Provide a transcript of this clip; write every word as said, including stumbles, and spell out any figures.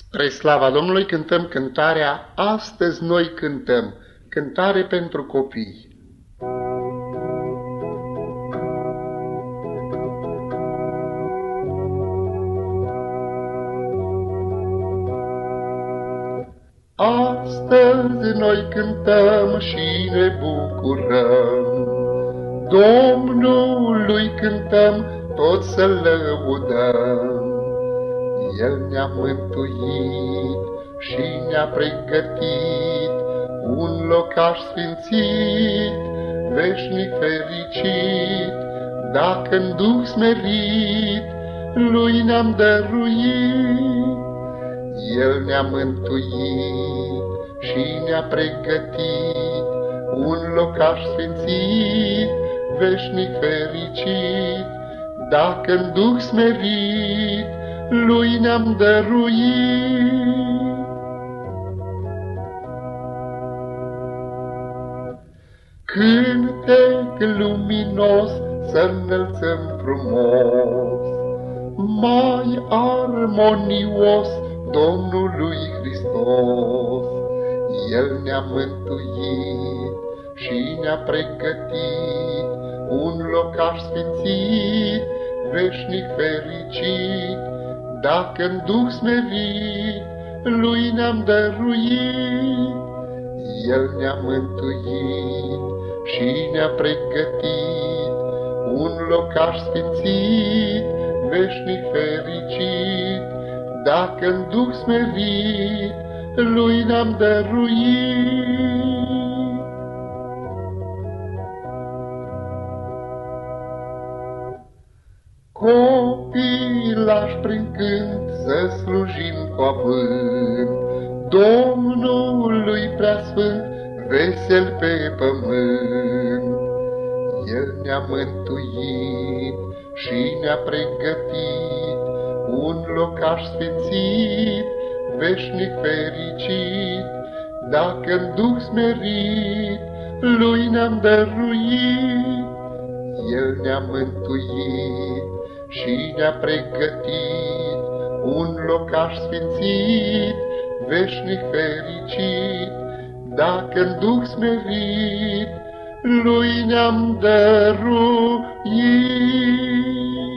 Spre slava Domnului cântăm cântarea Astăzi noi cântăm, cântare pentru copii. Astăzi noi cântăm și ne bucurăm, Domnului cântăm, toți să-L lăudăm. El ne-a mântuit și ne-a pregătit un locaș sfințit, veșnic fericit, dacă-n Duh smerit Lui ne-am dăruit. El ne-a mântuit și ne-a pregătit un locaș sfințit, veșnic fericit, dacă-n Duh smerit Lui ne-am dăruit. Cântec luminos să înălțăm frumos, mai armonios Domnului Hristos. El ne-a mântuit și ne-a pregătit un locaș sfințit, veșnic fericit, dacă-n Duh smerit Lui ne-am dăruit. El ne-a mântuit și ne-a pregătit un locaș sfințit, veșnic fericit, dacă-n Duh smerit Lui ne-am dăruit. Copilași prin cânt să slujim cu avânt Domnului preasfânt, vesel pe pământ. El ne-a mântuit și ne-a pregătit un locaș sfințit, veșnic fericit, dacă-n Duh smerit Lui ne-am dăruit. El ne-a mântuit și ne-a pregătit un locaș sfințit, veșnic fericit, dacă-n Duh smerit Lui ne-am dăruit.